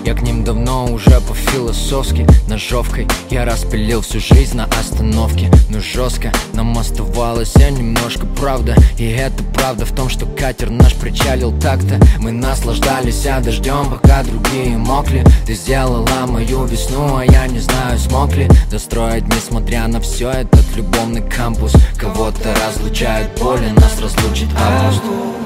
Я к ним давно уже по-философски ножовкой я распилил всю жизнь на остановке. Но жестко нам оставалось немножко правда. И это правда в том, что катер наш причалил так-то. Мы наслаждались дождем, пока другие мокли. Ты сделала мою весну, а я не знаю, смог ли достроить, несмотря на все, этот любовный кампус. Кого-то разлучает боли, нас разлучит август.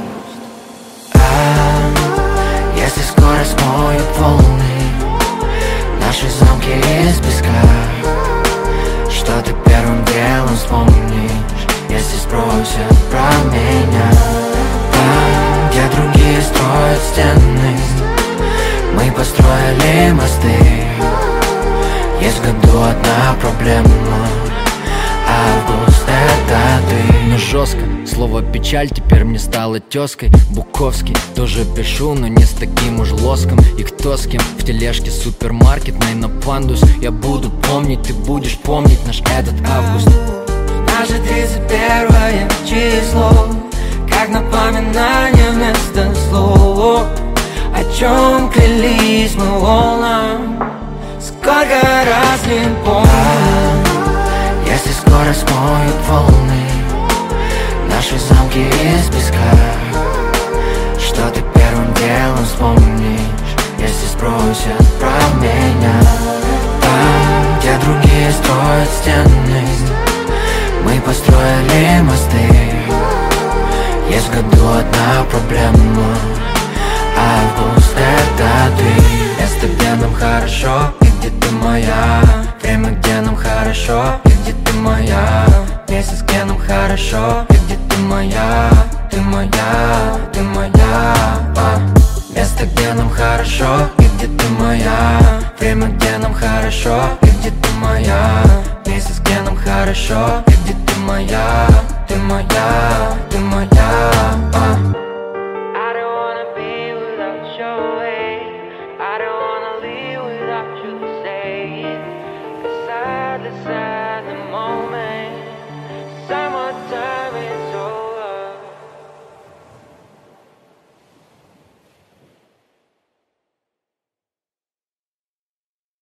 Если скоро смоют волны наши замки из песка, что ты первым делом вспомнишь, если спросят про меня? Там, где другие строят стены, мы построили мосты. Есть в году одна проблема: август — это ты. Но жестко, слово печаль теперь мне стало тезкой. Буковский тоже пишу, но не с таким уж лоском. И кто с кем в тележке супермаркет, на пандус. Я буду помнить, ты будешь помнить наш этот август. Наше 31 число, как напоминание вместо слов. О чем клялись мы волнам, сколько раз не помню. Если скоро смоют волны наши замки из песка, что ты первым делом вспомнишь, если спросят про меня? Там, где другие строят стены, мы построили мосты. Есть в году одна проблема: август — это ты. Место, где нам хорошо, и где ты моя. Время, где нам хорошо, и где ты моя. Месяц, где нам хорошо, и где ты моя. Ты моя, ты моя. Место, где нам хорошо, и где ты моя. Время, где нам хорошо, и где ты моя. Месяц, где нам хорошо, и где ты моя. Ты моя, ты моя.